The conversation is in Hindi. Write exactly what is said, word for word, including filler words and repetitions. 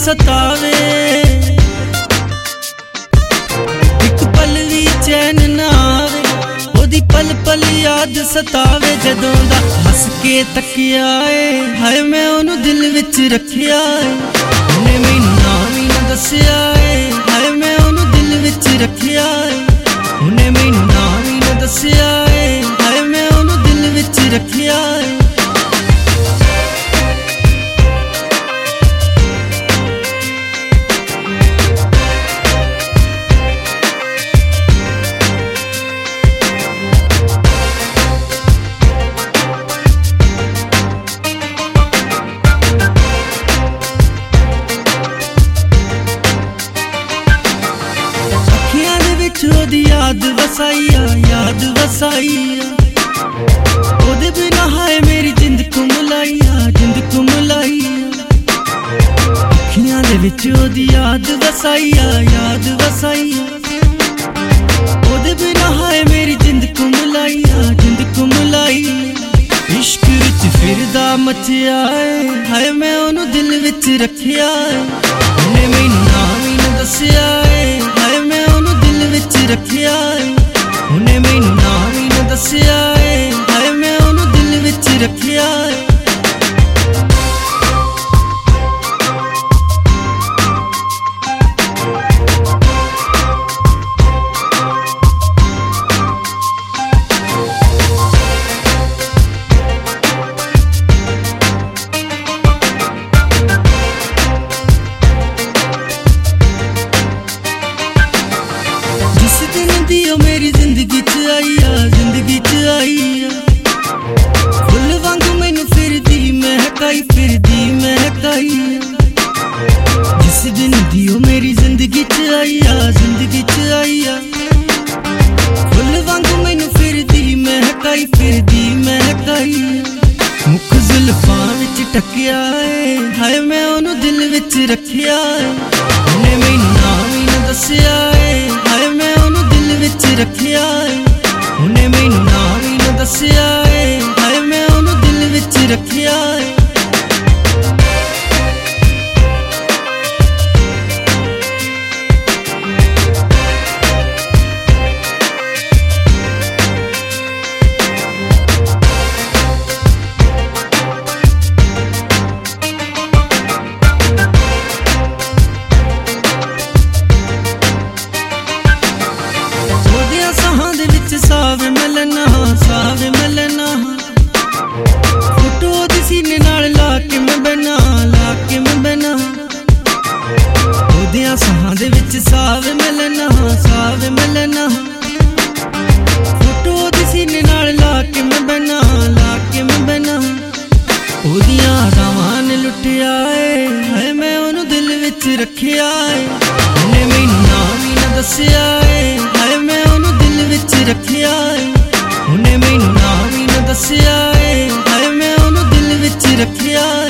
सतावे, एक पल भी चैन ना आवे, ओदी पल पल याद सतावे। जदों दा हस के तकिया है, हाय मैं ओनू दिल विच रखिया है, उन्हें मैनू नाम ही ना दस्सिया है, हाय मैं ओनू दिल विच रखिया है, उन्हें मैनू नाम ही ना दस्सिया है, हाय मैं ओनू दिल विच रखिया है। ओदी याद वसाइया, याद वसाइया, ओदे बिना हाय मेरी जिंद कुमलाइया, जिंद कुमलाइया। अखियां दे विच ओदी याद वसाइया, याद वसाइया, ओदे बिना हाय मेरी जिंद कुमलाइया, जिंद कुमलाइया। इश्क विच फिरदा मचिया है, हाय मैं ओनू दिल विच रखिया है, उन्हें मैनू नाम ही ना दस्सिया है, हाय मैं ओनू दिल विच रखिया है, उन्हें मैनू नाम ही ना दस्सिया है, हाय मैं ओनू दिल विच रखिया है। जिस दिन दी ओ मेरी जिंदगी च आईया, जिंदगी च आईया, फुल वांगू मैनू फिरदी महकाई, फिरदी महकाई। जिस दिन दी ओ मेरी जिंदगी च आईया, जिंदगी च आईया, फुल वांगू मैनू फिरदी महकाई, फिरदी महकाई। मुख जुल्फां विच टकिया है, हाय मैं ओनू दिल विच रखिया है, उन्हें मैनू नाम ही ना दस्सिया है, हाय मैं ओनू दिल विच रखिया है, उन्हें मैनू नाम ही ना दस्सिया है, हाय मैं ओनू दिल विच रखिया है। सावे मिलना, सावे मिलना, फोटो दी सीने नाल ला के मैं बहना, ला के मैं बहना। ओदियां साहां दे विच सावे मिलना, सावे मिलना, फोटो दी सीने नाल ला के मैं बहना, ला के मैं बहना। ओदियां अदावां ने लुटिया है, हाय मैं ओनू दिल विच रखिया है, उन्हें मैनू नाम ही ना दस्सिया है, हाय मैं ओनू दिल विच रखिया है, उन्हें मैनू नाम ही ना दस्सिया है, हाय मैं ओनू दिल विच रखिया है।